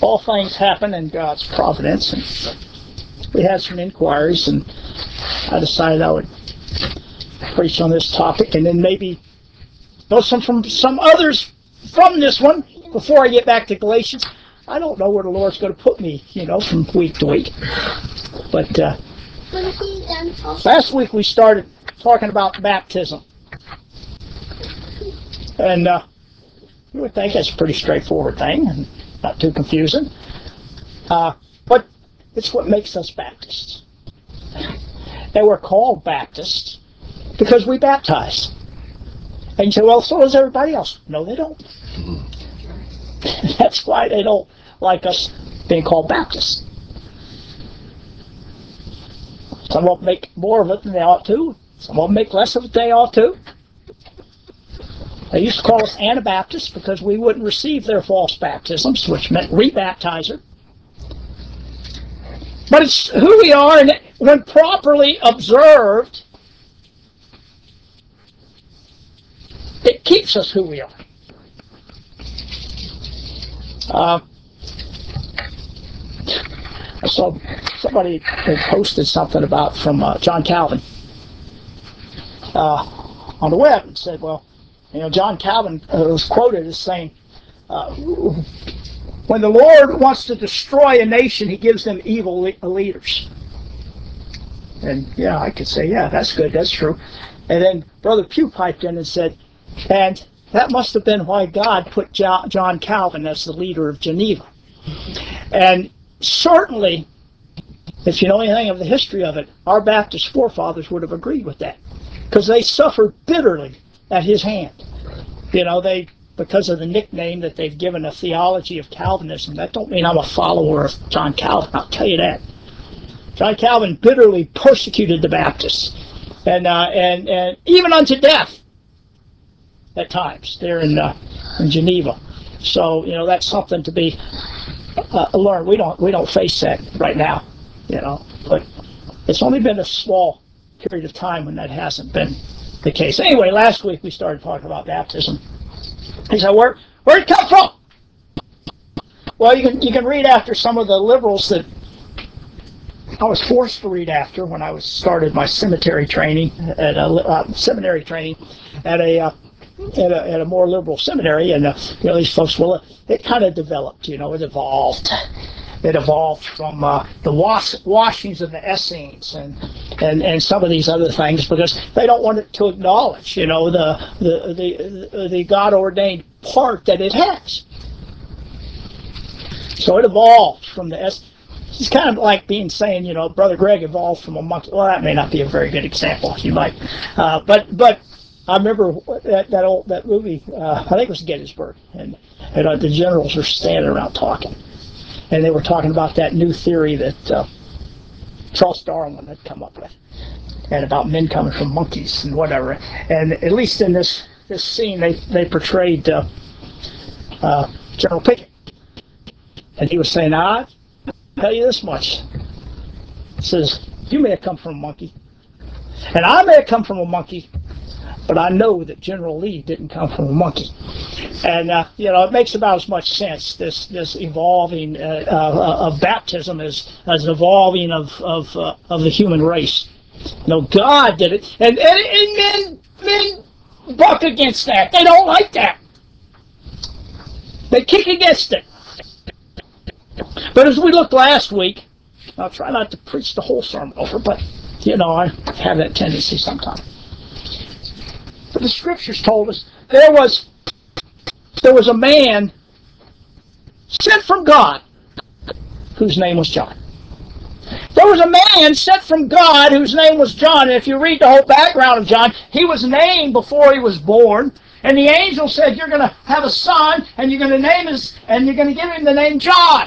all things happen in God's providence. And we had some inquiries, and I decided I would preach on this topic, and then maybe know some others from this one before I get back to Galatians. I don't know where the Lord's going to put me, from week to week. But last week we started talking about baptism. And you would think that's a pretty straightforward thing, and not too confusing. But it's what makes us Baptists. And we're called Baptists because we baptize. And you say, well, so does everybody else. No, they don't. That's why they don't like us being called Baptists. Some of them make more of it than they ought to. Some of them make less of it than they ought to. They used to call us Anabaptists because we wouldn't receive their false baptisms, which meant rebaptizer. But it's who we are, and when properly observed, it keeps us who we are. I saw somebody had posted something about from John Calvin on the web and said, well, John Calvin was quoted as saying, when the Lord wants to destroy a nation, he gives them evil leaders. And yeah, I could say, yeah, that's good, that's true. And then Brother Pugh piped in and said, and that must have been why God put John Calvin as the leader of Geneva. And certainly, if you know anything of the history of it, our Baptist forefathers would have agreed with that, because they suffered bitterly at his hand. Because of the nickname that they've given a theology of Calvinism. That don't mean I'm a follower of John Calvin, I'll tell you that. John Calvin bitterly persecuted the Baptists, and even unto death at times there in Geneva. So that's something to be learned. We don't face that right now, but it's only been a small period of time when that hasn't been the case. Anyway, last week we started talking about baptism. He said, where'd it come from? Well, you can read after some of the liberals that I was forced to read after when I started my seminary training at a more liberal seminary, and these folks, well, it kind of developed, it evolved. It evolved from the washings of the Essenes and some of these other things, because they don't want it to acknowledge, the God-ordained part that it has. So it evolved from the Essenes. It's kind of like saying, Brother Greg evolved from a monkey. Well, that may not be a very good example. You might, but I remember that movie. I think it was Gettysburg, and the generals were standing around talking. And they were talking about that new theory that Charles Darwin had come up with, and about men coming from monkeys and whatever. And at least in this scene, they portrayed General Pickett, and he was saying, "I'll tell you this much." He says, "You may have come from a monkey, and I may have come from a monkey, but I know that General Lee didn't come from a monkey." And it makes about as much sense, this evolving of baptism as evolving of the human race. God did it, and men buck against that. They don't like that. They kick against it. But as we looked last week, I'll try not to preach the whole sermon over, but I have that tendency sometimes. But the scriptures told us there was a man sent from God whose name was John. There was a man sent from God whose name was John. And if you read the whole background of John, he was named before he was born. And the angel said, "You're going to have a son, and you're going to give him the name John."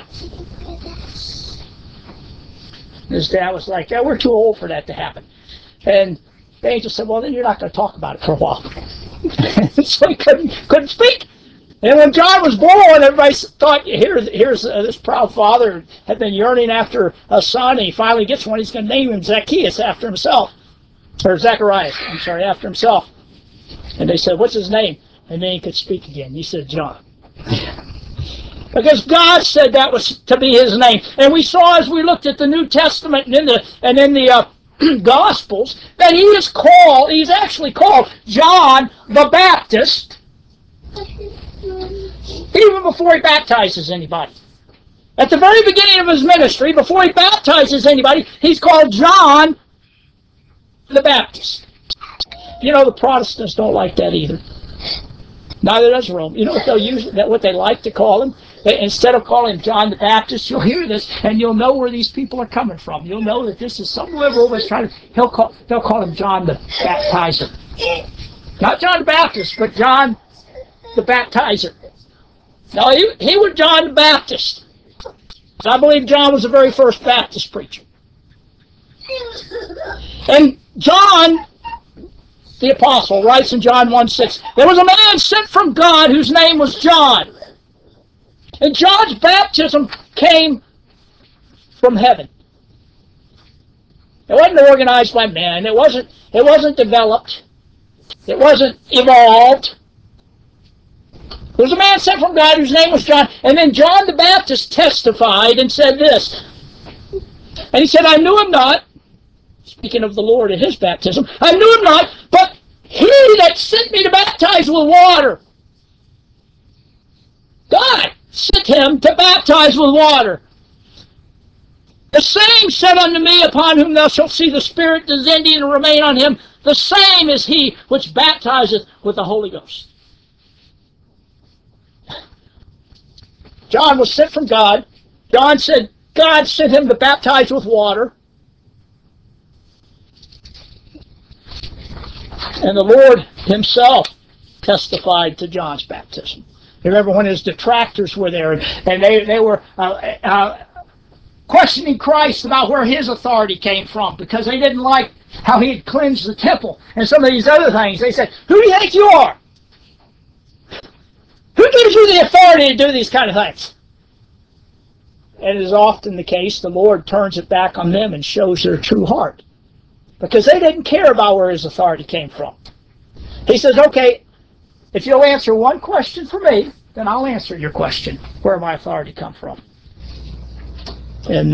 His dad was like, "Yeah, we're too old for that to happen." And the angel said, "Well, then you're not going to talk about it for a while." So he couldn't speak. And when John was born, everybody thought, here's this proud father had been yearning after a son, and he finally gets one. He's going to name him Zacchaeus after himself. Or Zacharias, after himself. And they said, "What's his name?" And then he could speak again. He said, "John." Because God said that was to be his name. And we saw as we looked at the New Testament and in the Gospels that he's actually called John the Baptist even before he baptizes anybody. At the very beginning of his ministry, before he baptizes anybody, he's called John the Baptist. You know, the Protestants don't like that either. Neither does Rome. You know what they'll use? What they like to call him? Instead of calling him John the Baptist, you'll hear this, and you'll know where these people are coming from. You'll know that this is some liberal that's trying to. They'll call him John the Baptizer. Not John the Baptist, but John the Baptizer. No, he was John the Baptist. So I believe John was the very first Baptist preacher. And John, the apostle, writes in John 1:6, there was a man sent from God whose name was John. And John's baptism came from heaven. It wasn't organized by man. It wasn't developed. It wasn't evolved. There was a man sent from God whose name was John. And then John the Baptist testified and said this. And he said, I knew him not. Speaking of the Lord and his baptism. I knew him not, but he that sent me to baptize with water. God sent him to baptize with water. The same said unto me, upon whom thou shalt see the Spirit descending and remain on him, the same is he which baptizeth with the Holy Ghost. John was sent from God. John said God sent him to baptize with water. And the Lord himself testified to John's baptism. You remember when his detractors were there, and they were questioning Christ about where his authority came from, because they didn't like how he had cleansed the temple and some of these other things. They said, who do you think you are? Who gives you the authority to do these kind of things? And as often the case, the Lord turns it back on them and shows their true heart, because they didn't care about where his authority came from. He says, okay, if you'll answer one question for me, then I'll answer your question, where my authority come from. And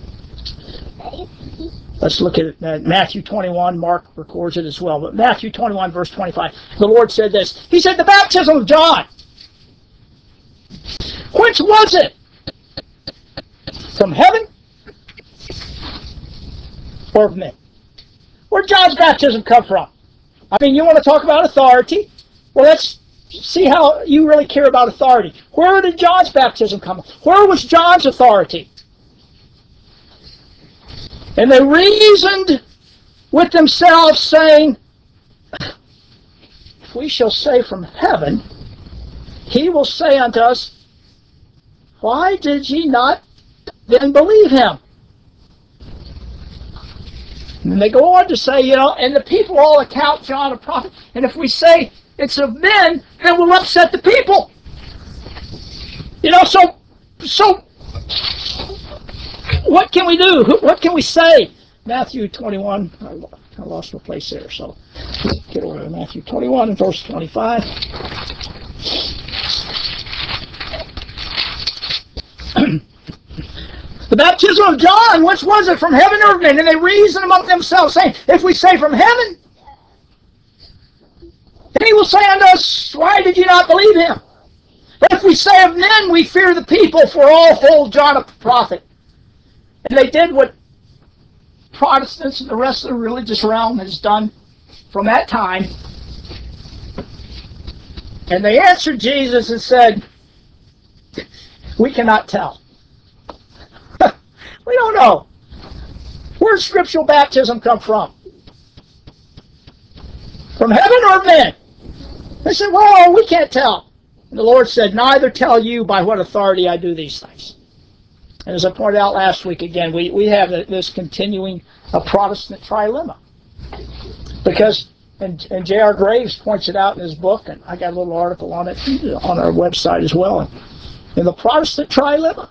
let's look at Matthew 21. Mark records it as well. But Matthew 21, verse 25, the Lord said this. He said, the baptism of John, whence was it? From heaven or of men? Where did John's baptism come from? I mean, you want to talk about authority? Well, let's see how you really care about authority. Where did John's baptism come from? Where was John's authority? And they reasoned with themselves, saying, if we shall say from heaven, he will say unto us, why did ye not then believe him? And they go on to say, and the people all account John a prophet. And if we say it's of men, then we'll upset the people. So what can we do? What can we say? Matthew 21, I lost my place there, so get over to Matthew 21 and verse 25. The baptism of John, whence was it, from heaven or men? And they reasoned among themselves, saying, if we say from heaven, then he will say unto us, why did you not believe him? If we say of men, we fear the people, for all hold John a prophet. And they did what Protestants and the rest of the religious realm has done from that time. And they answered Jesus and said, we cannot tell. We don't know. Where does scriptural baptism come from? From heaven or men? They said, well, we can't tell. And the Lord said, neither tell you by what authority I do these things. And as I pointed out last week again, we have this continuing Protestant trilemma. Because, and J.R. Graves points it out in his book, and I got a little article on it on our website as well. In the Protestant trilemma,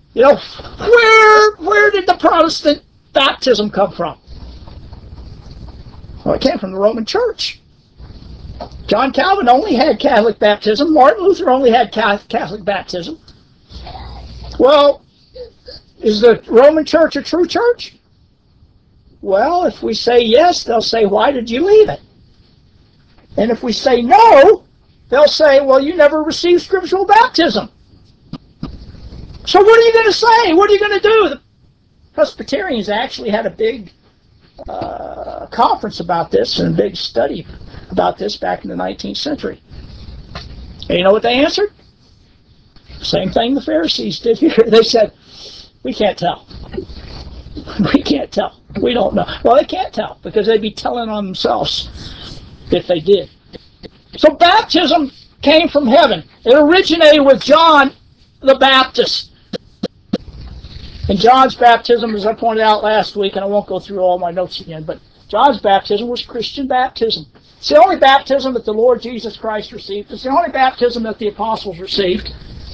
where did the Protestant baptism come from? Well, it came from the Roman Church. John Calvin only had Catholic baptism. Martin Luther only had Catholic baptism. Well, is the Roman Church a true church? Well, if we say yes, they'll say, why did you leave it? And if we say no, they'll say, well, you never received scriptural baptism. So what are you going to say? What are you going to do? The Presbyterians actually had a big conference about this and a big study about this back in the 19th century. And you know what they answered? Same thing the Pharisees did here. They said, we can't tell. We can't tell. We don't know. Well, they can't tell because they'd be telling on themselves if they did. So baptism came from heaven. It originated with John the Baptist. And John's baptism, as I pointed out last week, and I won't go through all my notes again, but John's baptism was Christian baptism. It's the only baptism that the Lord Jesus Christ received. It's the only baptism that the apostles received.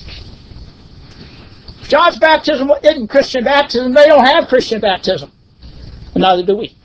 John's baptism isn't Christian baptism. They don't have Christian baptism. And neither do we.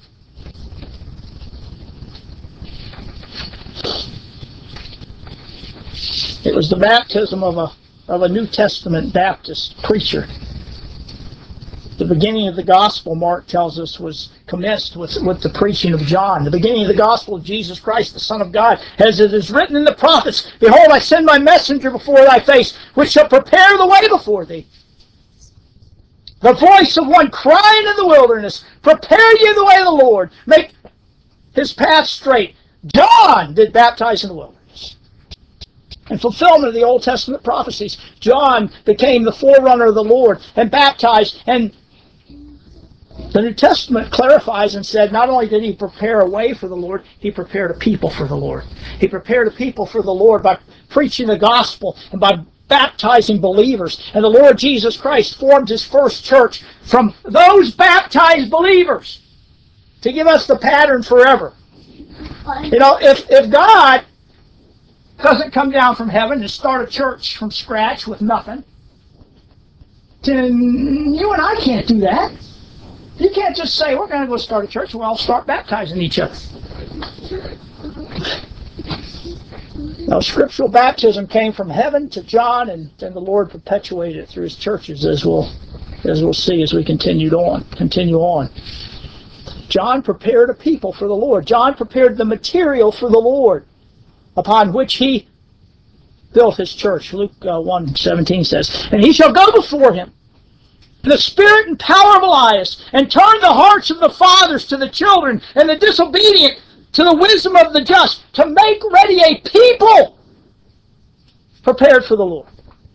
It was the baptism of a New Testament Baptist preacher. The beginning of the gospel, Mark tells us, was commenced with the preaching of John. The beginning of the gospel of Jesus Christ, the Son of God, as it is written in the prophets, behold, I send my messenger before thy face, which shall prepare the way before thee. The voice of one crying in the wilderness, prepare ye the way of the Lord, make his path straight. John did baptize in the wilderness. In fulfillment of the Old Testament prophecies, John became the forerunner of the Lord and baptized. And the New Testament clarifies and said not only did he prepare a way for the Lord, he prepared a people for the Lord. He prepared a people for the Lord by preaching the gospel and by baptizing believers. And the Lord Jesus Christ formed his first church from those baptized believers to give us the pattern forever. You know, if God doesn't come down from heaven and start a church from scratch with nothing, then you and I can't do that. You can't just say, we're going to go start a church. Well, I'll start baptizing each other. Now, scriptural baptism came from heaven to John, and then the Lord perpetuated it through his churches, as we'll see as we continue on. John prepared a people for the Lord. John prepared the material for the Lord, upon which he built his church. Luke 1:17 says, and he shall go before him in the spirit and power of Elias, and turn the hearts of the fathers to the children, and the disobedient to the wisdom of the just, to make ready a people prepared for the Lord.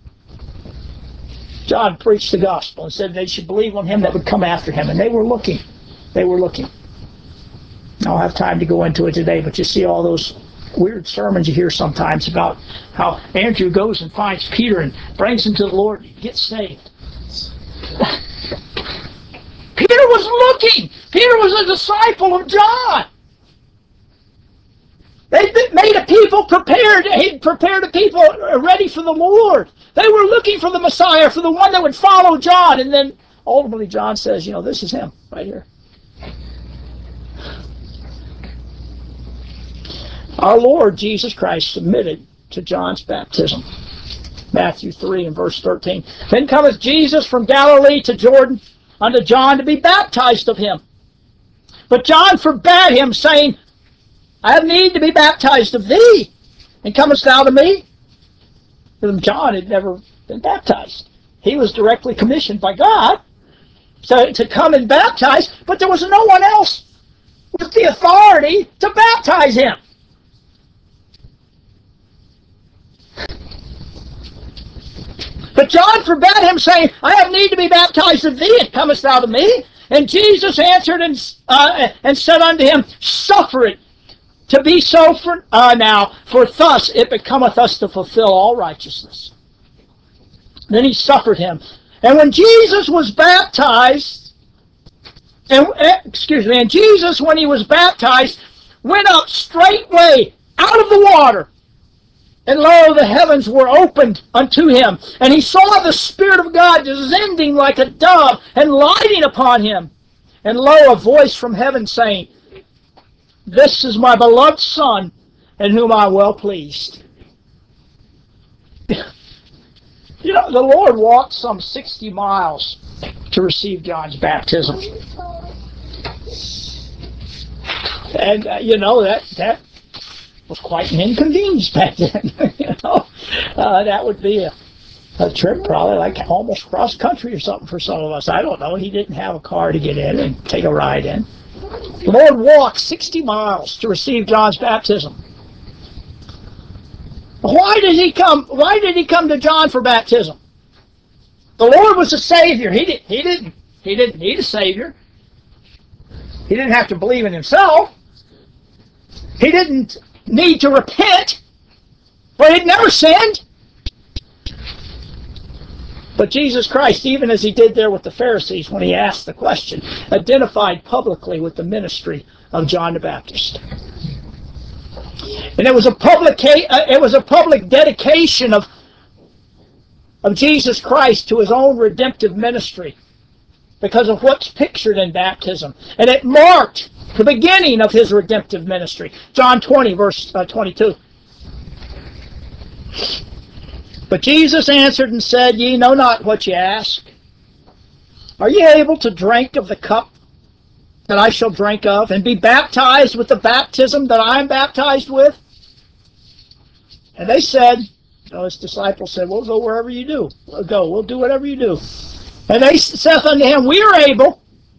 John preached the gospel and said they should believe on him that would come after him, and they were looking. They were looking. I don't have time to go into it today, but you see all those weird sermons you hear sometimes about how Andrew goes and finds Peter and brings him to the Lord and gets saved. Peter was looking. Peter was a disciple of John. They made a people prepared. He prepared a people ready for the Lord. They were looking for the Messiah, for the one that would follow John. And then ultimately John says, you know, this is him right here. Our Lord Jesus Christ submitted to John's baptism. Matthew 3 and verse 13. Then cometh Jesus from Galilee to Jordan unto John to be baptized of him. But John forbade him, saying, I have need to be baptized of thee, and comest thou to me? Because John had never been baptized. He was directly commissioned by God to come and baptize, but there was no one else with the authority to baptize him. But John forbade him, saying, I have need to be baptized of thee, and comest thou to me? And Jesus answered and said unto him, suffer it to be so now, for thus it becometh us to fulfill all righteousness. Then he suffered him. And when Jesus was baptized, and Jesus, when he was baptized, went up straightway out of the water. And lo, the heavens were opened unto him, and he saw the Spirit of God descending like a dove and lighting upon him. And lo, a voice from heaven saying, this is my beloved Son, in whom I am well pleased. You know, the Lord walked some 60 miles to receive John's baptism. And, you know, that was quite an inconvenience back then. You know, that would be a trip probably like almost cross country or something for some of us. I don't know. He didn't have a car to get in and take a ride in. The Lord walked 60 miles to receive John's baptism. Why did he come? Why did he come to John for baptism? The Lord was a Savior. He didn't need a Savior. He didn't have to believe in himself. He didn't need to repent, for he'd never sinned. But Jesus Christ, even as he did there with the Pharisees when he asked the question, identified publicly with the ministry of John the Baptist. And it was a public dedication of Jesus Christ to his own redemptive ministry because of what's pictured in baptism. And it marked the beginning of his redemptive ministry. John 20, verse 22. But Jesus answered and said, Ye know not what ye ask. Are ye able to drink of the cup that I shall drink of, and be baptized with the baptism that I am baptized with? And they said, his disciples said, We'll go wherever you do. We'll go. We'll do whatever you do. And they saith unto him, We are able.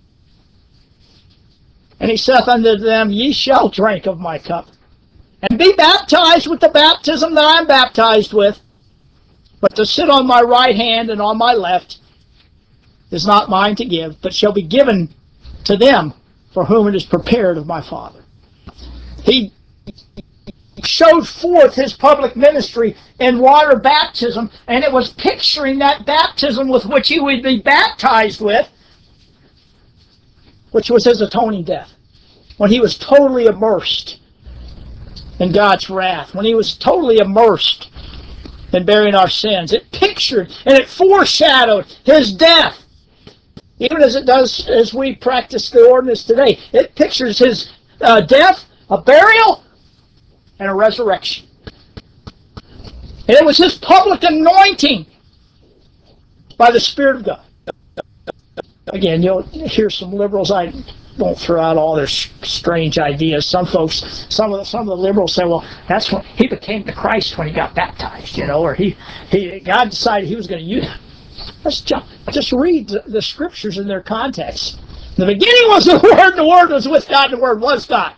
And he saith unto them, Ye shall drink of my cup, and be baptized with the baptism that I am baptized with. But to sit on my right hand and on my left is not mine to give, but shall be given to them for whom it is prepared of my Father. He showed forth his public ministry in water baptism, and it was picturing that baptism with which he would be baptized with, which was his atoning death, when he was totally immersed in God's wrath, when he was totally immersed in bearing our sins. It pictured and it foreshadowed his death, even as it does as we practice the ordinance today. It pictures his death, a burial, and a resurrection. And it was his public anointing by the Spirit of God. Again, you'll hear some liberals. I won't throw out all their strange ideas. Some folks, some of the liberals say, well, that's when he became the Christ when he got baptized, you know, or God decided he was going to use. Let's just read the scriptures in their context. In the beginning was the Word, and the Word was with God, and the Word was God.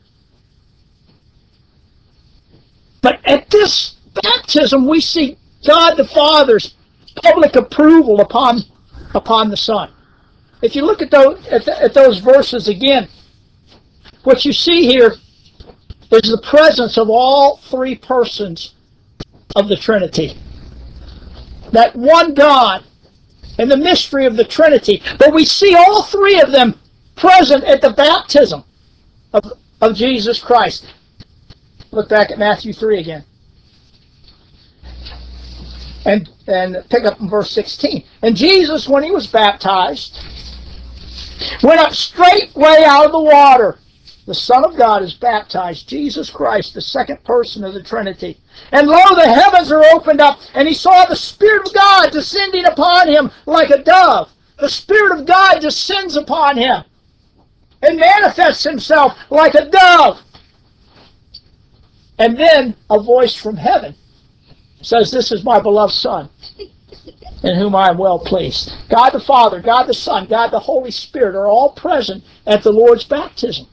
But at this baptism, we see God the Father's public approval upon the Son. If you look at those verses again, what you see here is the presence of all three persons of the Trinity. That one God and the mystery of the Trinity. But we see all three of them present at the baptism of Jesus Christ. Look back at Matthew 3 again. And pick up in verse 16. And Jesus, when he was baptized, went up straightway out of the water. The Son of God is baptized, Jesus Christ, the second person of the Trinity. And lo, the heavens are opened up, and he saw the Spirit of God descending upon him like a dove. The Spirit of God descends upon him and manifests himself like a dove. And then a voice from heaven says, This is my beloved Son, in whom I am well pleased. God the Father, God the Son, God the Holy Spirit are all present at the Lord's baptism.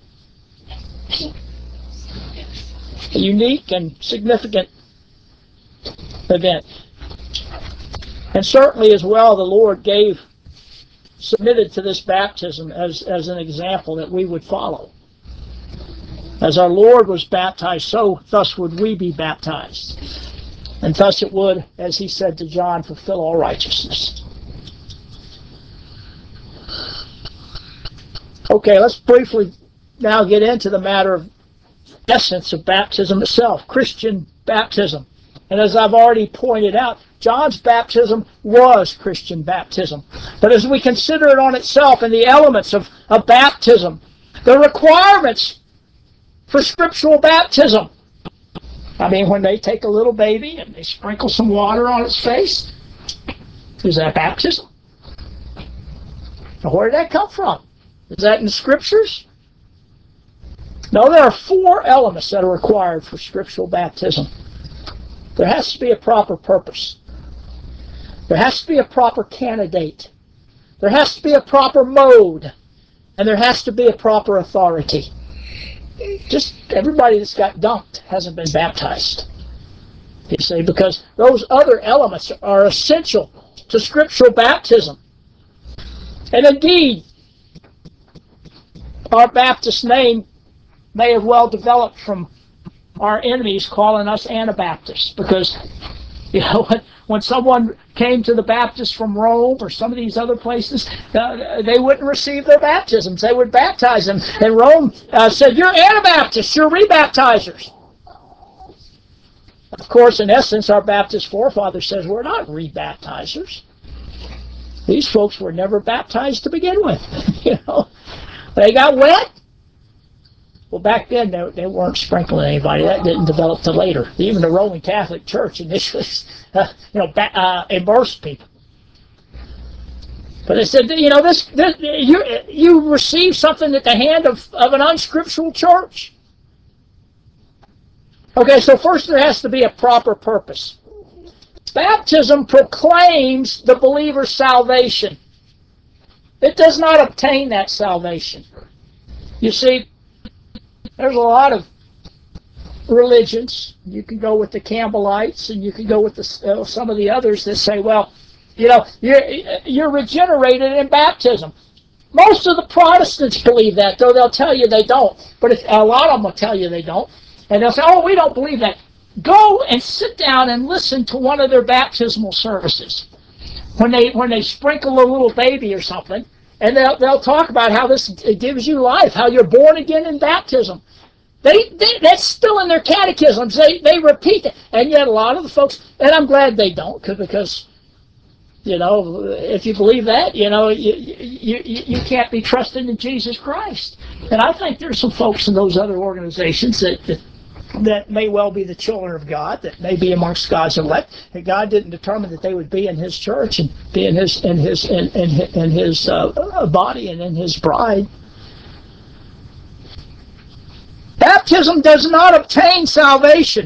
A unique and significant event. And certainly as well the Lord submitted to this baptism as an example that we would follow. As our Lord was baptized, so thus would we be baptized. And thus it would, as he said to John, fulfill all righteousness. Okay, let's briefly now get into the matter of essence of baptism itself, Christian baptism. And as I've already pointed out, John's baptism was Christian baptism. But as we consider it on itself and the elements of baptism, the requirements for scriptural baptism, I mean, when they take a little baby and they sprinkle some water on its face, is that baptism? Now, where did that come from? Is that in the Scriptures? No, there are 4 elements that are required for scriptural baptism. There has to be a proper purpose. There has to be a proper candidate. There has to be a proper mode. And there has to be a proper authority. Just everybody that's got dunked hasn't been baptized. You see, because those other elements are essential to scriptural baptism. And indeed, our Baptist name may have well developed from our enemies calling us Anabaptists, because when someone came to the Baptists from Rome or some of these other places, they wouldn't receive their baptisms. They would baptize them. And Rome said, "You're Anabaptists, you're rebaptizers." Of course, in essence, our Baptist forefather says we're not rebaptizers. These folks were never baptized to begin with. They got wet. Well, back then, they weren't sprinkling anybody. That didn't develop till later. Even the Roman Catholic Church initially, immersed people. But they said, you receive something at the hand of an unscriptural church. Okay, so first there has to be a proper purpose. Baptism proclaims the believer's salvation. It does not obtain that salvation. You see, there's a lot of religions. You can go with the Campbellites, and you can go with some of the others that say, well, you're regenerated in baptism. Most of the Protestants believe that, though they'll tell you they don't. But a lot of them will tell you they don't. And they'll say, oh, we don't believe that. Go and sit down and listen to one of their baptismal services. When they sprinkle a little baby or something, and they'll talk about how this gives you life, how you're born again in baptism. That's still in their catechisms. They repeat it. And yet a lot of the folks, and I'm glad they don't, because, if you believe that, you can't be trusting in Jesus Christ. And I think there's some folks in those other organizations that may well be the children of God, that may be amongst God's elect, that God didn't determine that they would be in His church and be in His body and in His bride. Baptism does not obtain salvation.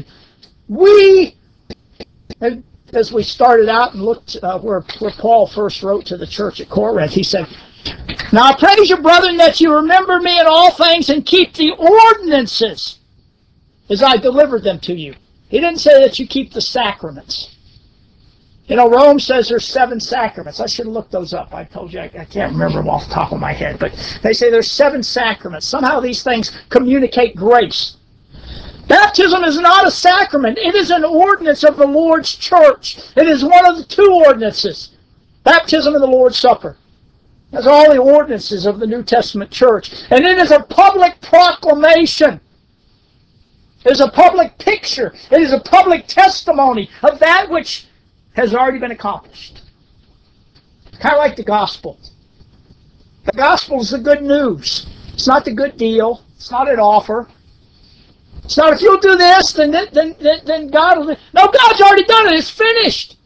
As we started out and looked where Paul first wrote to the church at Corinth, he said, "Now I praise you, brethren, that you remember me in all things and keep the ordinances as I delivered them to you." He didn't say that you keep the sacraments. Rome says there's 7 sacraments. I should have looked those up. I told you I can't remember them off the top of my head. But they say there's 7 sacraments. Somehow these things communicate grace. Baptism is not a sacrament. It is an ordinance of the Lord's church. It is one of the 2 ordinances. Baptism and the Lord's Supper. That's all the ordinances of the New Testament church. And it is a public proclamation. It is a public picture. It is a public testimony of that which has already been accomplished. Kind of like the gospel. The gospel is the good news. It's not the good deal. It's not an offer. It's not, if you'll do this, then God will do. No, God's already done it. It's finished.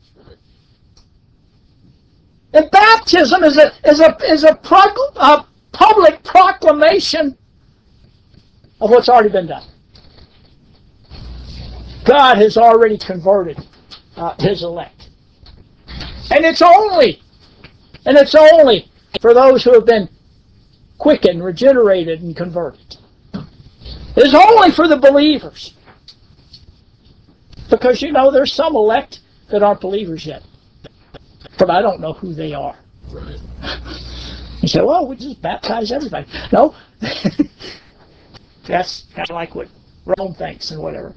And baptism is a public proclamation of what's already been done. God has already converted His elect. And it's only for those who have been quickened, regenerated, and converted. It's only for the believers. Because, there's some elect that aren't believers yet. But I don't know who they are. Right. You say, well, we just baptize everybody. No. That's kind of like what Rome thinks and whatever.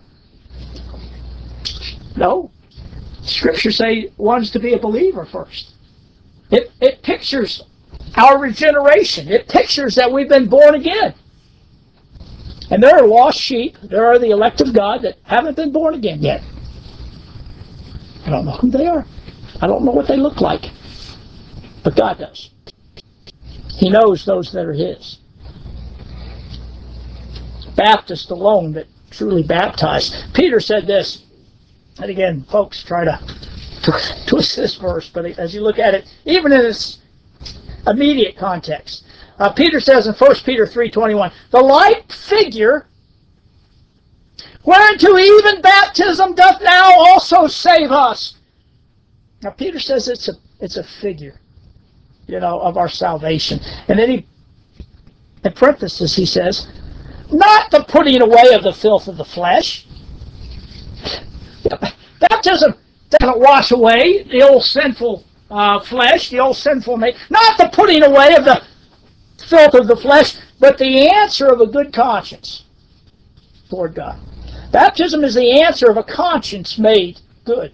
No. Scripture say one's to be a believer first. It pictures our regeneration. It pictures that we've been born again. And there are lost sheep. There are the elect of God that haven't been born again yet. I don't know who they are. I don't know what they look like. But God does. He knows those that are His. Baptists alone that truly baptized. Peter said this, and again, folks try to twist this verse, but as you look at it, even in its immediate context, Peter says in 1 Peter 3:21, the like figure whereunto even baptism doth now also save us. Now Peter says it's a figure, of our salvation. And then in parenthesis he says, not the putting away of the filth of the flesh. Baptism doesn't wash away the old sinful flesh, the old sinful nature. Not the putting away of the filth of the flesh, but the answer of a good conscience toward God. Baptism is the answer of a conscience made good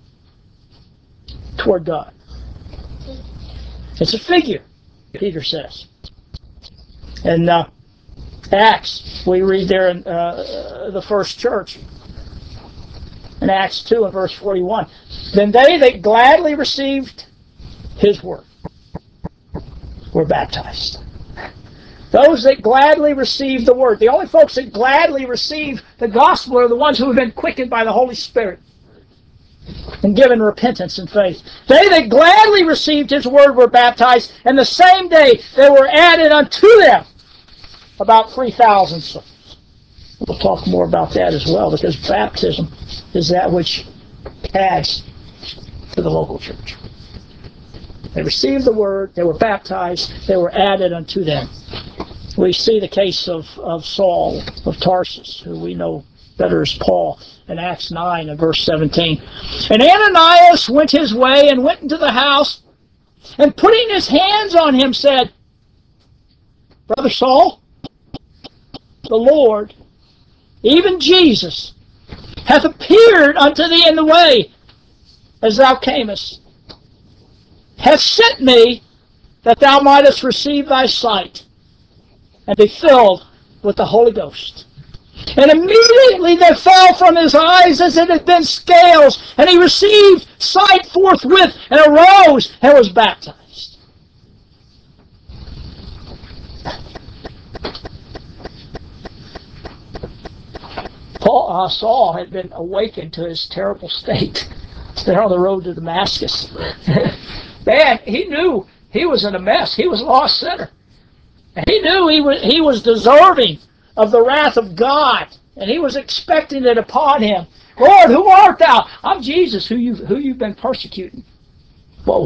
toward God. It's a figure, Peter says. And Acts, we read there in the first church, in Acts 2 and verse 41, then they that gladly received his word were baptized. Those that gladly receive the word. The only folks that gladly receive the gospel are the ones who have been quickened by the Holy Spirit and given repentance and faith. They that gladly received his word were baptized, and the same day there were added unto them about 3,000 souls. We'll talk more about that as well, because baptism is that which adds to the local church. They received the word, they were baptized, they were added unto them. We see the case of Saul of Tarsus, who we know better as Paul, in Acts 9 and verse 17. And Ananias went his way and went into the house, and putting his hands on him said, Brother Saul, the Lord, even Jesus, hath appeared unto thee in the way as thou camest, hath sent me that thou mightest receive thy sight and be filled with the Holy Ghost. And immediately there fell from his eyes as it had been scales, and he received sight forthwith, and arose and was baptized. Saul had been awakened to his terrible state. There on the road to Damascus. Man, he knew he was in a mess. He was a lost sinner. And he knew he was deserving of the wrath of God, and he was expecting it upon him. Lord, who art thou? I'm Jesus, who you've been persecuting. Whoa.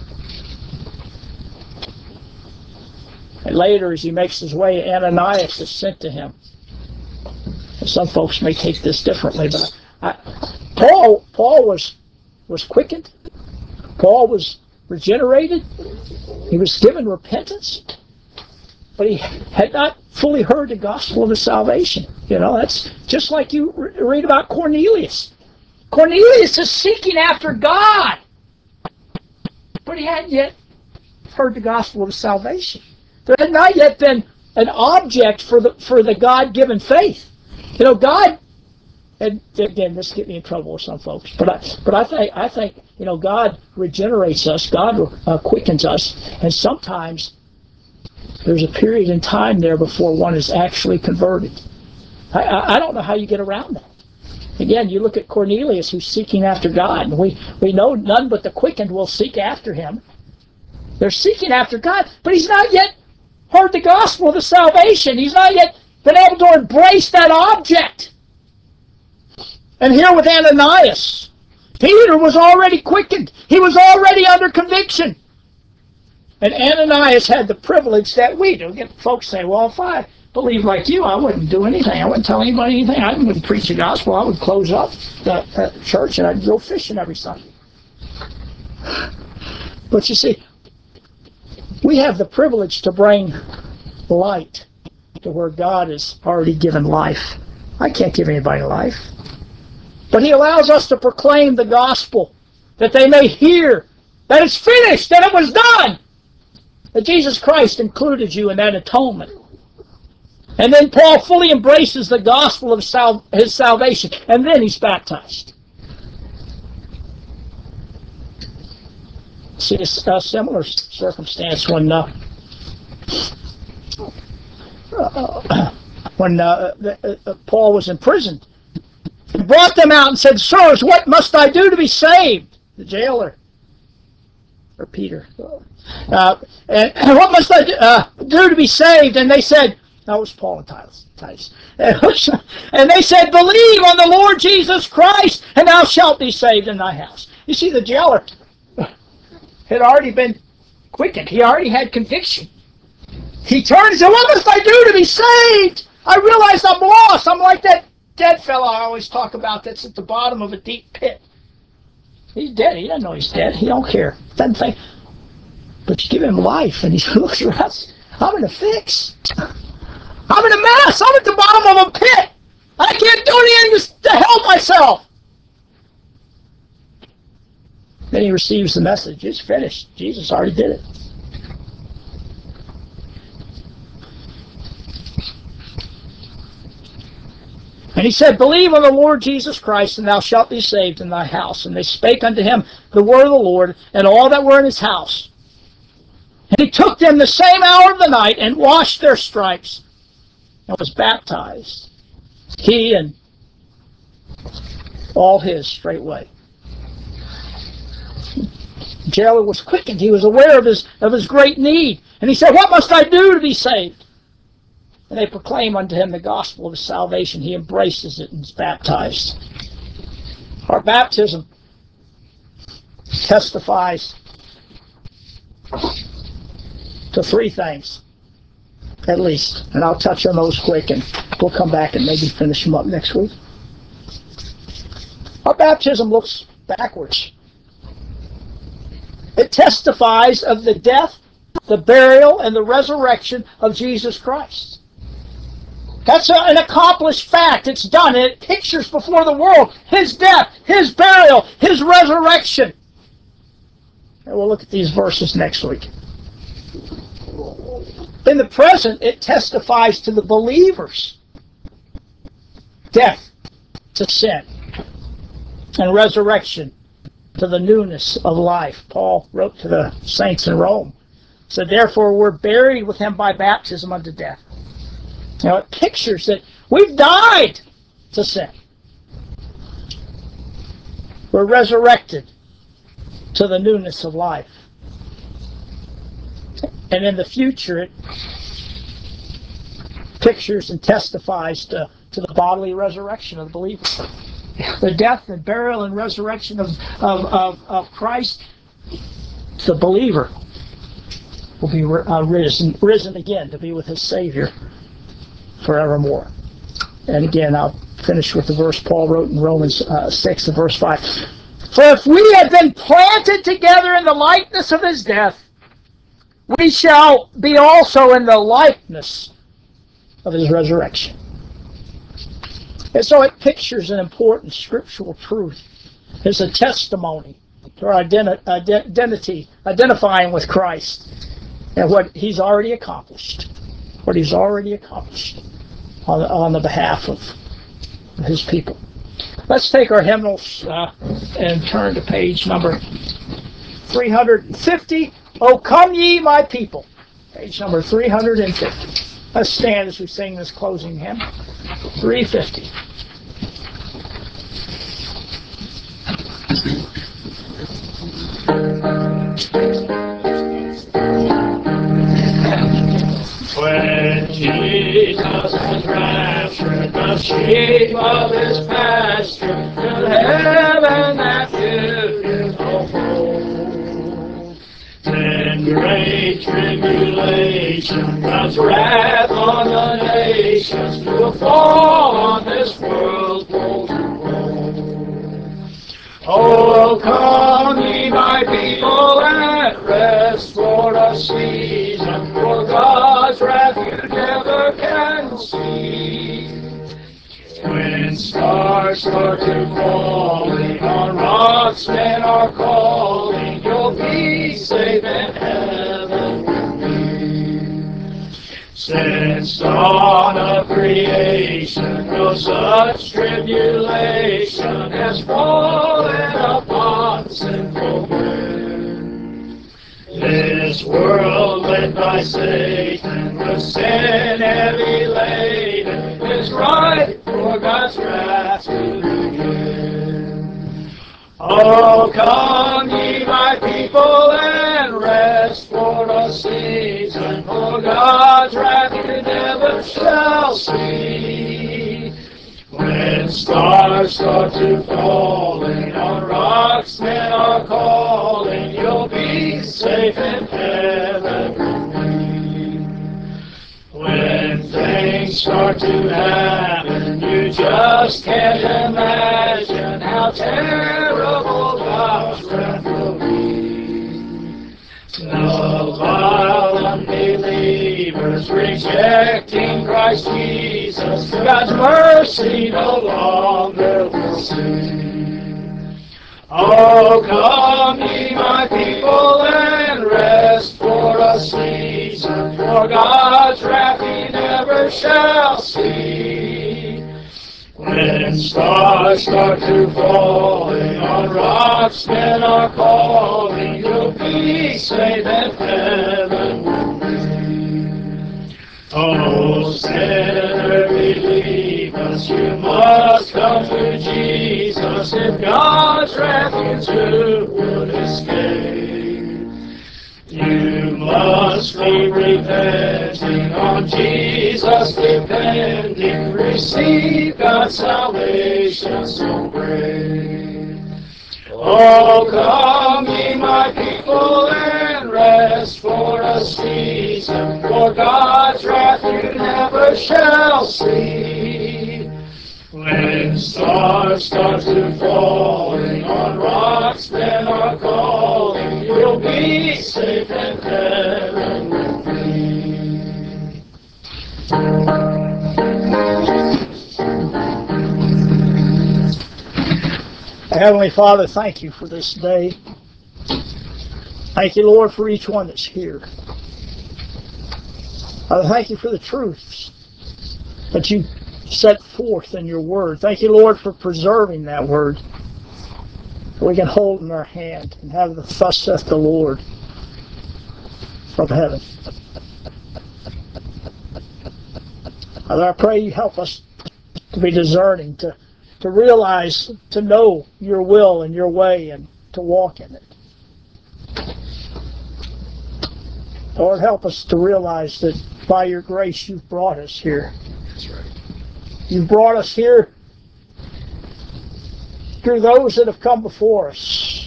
And later, as he makes his way, Ananias is sent to him. And some folks may take this differently, but Paul was quickened. Paul was regenerated. He was given repentance. But he had not fully heard the gospel of his salvation. That's just like you read about Cornelius. Cornelius is seeking after God, but he hadn't yet heard the gospel of his salvation. There had not yet been an object for the God-given faith. God, and again, this get me in trouble with some folks, but I think God regenerates us, God quickens us, and sometimes there's a period in time there before one is actually converted. I don't know how you get around that. Again, you look at Cornelius, who's seeking after God, and we know none but the quickened will seek after him. They're seeking after God, but he's not yet heard the gospel of the salvation. He's not yet been able to embrace that object. And here with Ananias, Peter was already quickened. He was already under conviction. And Ananias had the privilege that we do. Folks say, well, if I believed like you, I wouldn't do anything. I wouldn't tell anybody anything. I wouldn't preach the gospel. I would close up the church and I'd go fishing every Sunday. But you see, we have the privilege to bring light to where God has already given life. I can't give anybody life. But he allows us to proclaim the gospel, that they may hear that it's finished, that it was done, that Jesus Christ included you in that atonement. And then Paul fully embraces the gospel of his salvation, and then he's baptized. See a similar circumstance when when Paul was in prison. He brought them out and said, "Sirs, what must I do to be saved?" The jailer, or Peter. And what must I do to be saved? And they said, that was Paul and Titus. And they said, "Believe on the Lord Jesus Christ, and thou shalt be saved in thy house." You see, the jailer had already been quickened. He already had conviction. He turned and said, "What must I do to be saved? I realize I'm lost. I'm like that dead fellow I always talk about that's at the bottom of a deep pit. He's dead. He doesn't know he's dead. He don't care. Doesn't think. But you give him life, and he looks around. I'm in a fix. I'm in a mess. I'm at the bottom of a pit. I can't do anything to help myself." Then he receives the message. It's finished. Jesus already did it. And he said, "Believe on the Lord Jesus Christ, and thou shalt be saved in thy house." And they spake unto him the word of the Lord, and all that were in his house. And he took them the same hour of the night, and washed their stripes, and was baptized, he and all his straightway. The jailer was quickened. He was aware of his great need. And he said, "What must I do to be saved?" And they proclaim unto him the gospel of his salvation. He embraces it and is baptized. Our baptism testifies to three things, at least. And I'll touch on those quick, and we'll come back and maybe finish them up next week. Our baptism looks backwards. It testifies of the death, the burial, and the resurrection of Jesus Christ. That's an accomplished fact. It's done. It pictures before the world his death, his burial, his resurrection. And we'll look at these verses next week. In the present, it testifies to the believer's death to sin and resurrection to the newness of life. Paul wrote to the saints in Rome. So therefore we're buried with him by baptism unto death. Now it pictures that we've died to sin. We're resurrected to the newness of life. And in the future it pictures and testifies to the bodily resurrection of the believer. The death and burial and resurrection of Christ, the believer will be risen again to be with his Savior forevermore. And again, I'll finish with the verse Paul wrote in Romans 6 and verse 5. "For if we have been planted together in the likeness of his death, we shall be also in the likeness of his resurrection." And so it pictures an important scriptural truth. It's a testimony to our identity, identifying with Christ and what he's already accomplished. What he's already accomplished on the behalf of his people. Let's take our hymnals and turn to page number 350. "O come ye my people." Page number 350. Let's stand as we sing this closing hymn. 350. When Jesus has raptured the sheep of his pasture to heaven, that beautiful fold, then great tribulation, God's wrath on the nations, will fall on this world woe to woe. Oh, come ye my people, and rest for a season, for God's wrath you never can see. When stars start to falling, on rocks men are calling, you'll be safe in heaven with me. Since dawn of creation, no such tribulation has fallen upon sinful men. This world led by Satan, with sin heavy laden, is right for God's wrath to begin. Oh, come ye my people and rest for a season, for God's wrath you never shall see. When stars start to falling on rocks, men are calling, you'll be safe in heaven with me. When things start to happen, you just can't imagine how terrible God's wrath will be. No vile unbelievers rejecting Christ Jesus, God's mercy no longer will see. Oh, come ye my people and rest for a season, for God's wrath ye never shall see. When stars start to falling on rocks, men are calling, you'll be safe in heaven with me. Oh, sinner, believe us, you must come to Jesus, if God's wrath you too would escape. You must be repenting, on Jesus depending, receive God's salvation so great. Oh, come ye my people and rest for a season, for God's wrath you never shall see. When stars start to falling on rocks, men are calling, you'll be safe in heaven with me. Heavenly Father, thank you for this day. Thank you, Lord, for each one that's here. Father, thank you for the truths that you set forth in your word. Thank you, Lord, for preserving that word. We can hold in our hand and have the thus saith the Lord from heaven. Father, I pray you help us to be discerning, to realize, to know your will and your way and to walk in it. Lord, help us to realize that by your grace you've brought us here. That's right. You've brought us here through those that have come before us.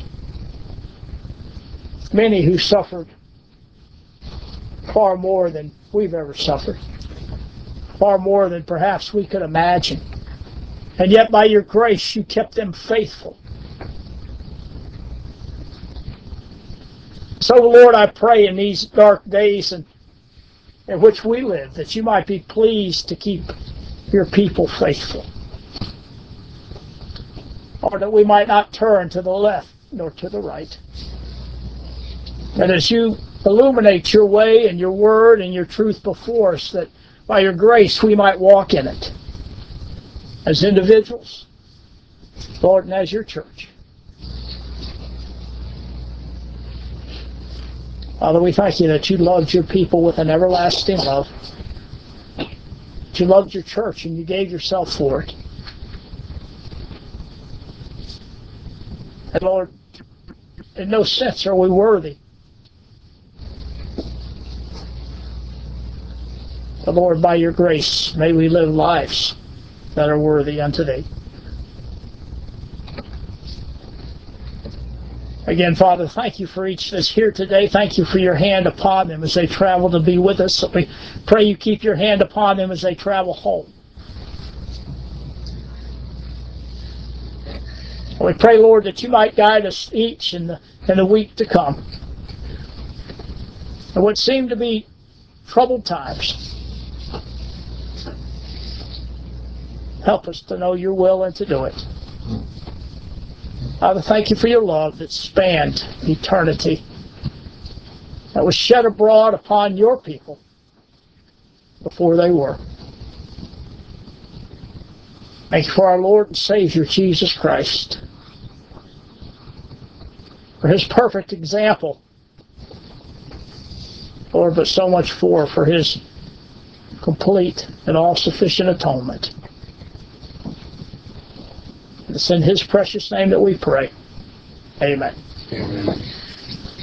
Many who suffered far more than we've ever suffered. Far more than perhaps we could imagine. And yet by your grace you kept them faithful. So Lord, I pray in these dark days in which we live, that you might be pleased to keep your people faithful. Or that we might not turn to the left nor to the right. And as you illuminate your way and your word and your truth before us, that by your grace we might walk in it as individuals, Lord, and as your church. Father, we thank you that you loved your people with an everlasting love. That you loved your church and you gave yourself for it. And Lord, in no sense are we worthy. But Lord, by your grace, may we live lives that are worthy unto thee. Again, Father, thank you for each that's here today. Thank you for your hand upon them as they travel to be with us. So we pray you keep your hand upon them as they travel home. We pray, Lord, that you might guide us each in the week to come. In what seem to be troubled times, help us to know your will and to do it. Father, thank you for your love that spanned eternity, that was shed abroad upon your people before they were. Thank you for our Lord and Savior, Jesus Christ, for his perfect example, Lord, but so much for his complete and all-sufficient atonement. It's in His precious name that we pray. Amen. Amen.